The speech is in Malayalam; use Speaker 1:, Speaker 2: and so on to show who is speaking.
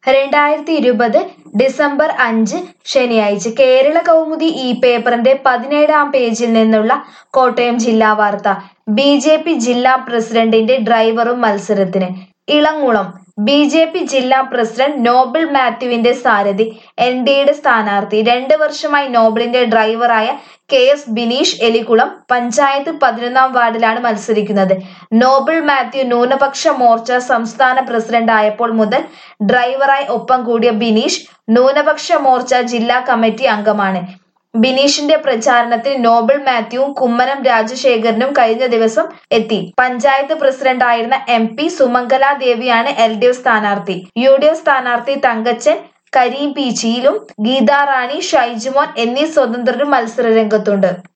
Speaker 1: 2020 ഡിസംബർ 5 ശനിയാഴ്ച കേരള കൗമുദി ഈ പേപ്പറിന്റെ 17-ാം പേജിൽ നിന്നുള്ള കോട്ടയം ജില്ലാ വാർത്ത. ബി.ജെ.പി. ജില്ലാ പ്രസിഡന്റിന്റെ ഡ്രൈവറും മത്സരത്തിന്. ഇളങ്കുളം ബി.ജെ.പി. ജില്ലാ പ്രസിഡന്റ് നോബിൾ മാത്യുവിന്റെ സാരഥി എൻ.ഡി.യുടെ സ്ഥാനാർത്ഥി. 2 വർഷമായി നോബിളിന്റെ ഡ്രൈവറായ കെ.എസ്. ബിനീഷ് എലിക്കുളം പഞ്ചായത്ത് 11-ാം വാർഡിലാണ് മത്സരിക്കുന്നത്. നോബിൾ മാത്യു ന്യൂനപക്ഷ മോർച്ച സംസ്ഥാന പ്രസിഡന്റ് ആയപ്പോൾ മുതൽ ഡ്രൈവറായി ഒപ്പം കൂടിയ ബിനീഷ് ന്യൂനപക്ഷ മോർച്ച ജില്ലാ കമ്മിറ്റി അംഗമാണ്. ബിനീഷിന്റെ പ്രചാരണത്തിന് നോബിൾ മാത്യുവും കുമ്മനം രാജശേഖരനും കഴിഞ്ഞ ദിവസം എത്തി. പഞ്ചായത്ത് പ്രസിഡന്റായിരുന്ന എം.പി. സുമംഗല ദേവിയാണ് എൽ.ഡി.എഫ് സ്ഥാനാർത്ഥി. യു.ഡി.എഫ് സ്ഥാനാർത്ഥി തങ്കച്ചൻ കരീംപീച്ചിയിലും ഗീതാറാണി, ഷൈജുമോൻ എന്നീ സ്വതന്ത്രരും മത്സരരംഗത്തുണ്ട്.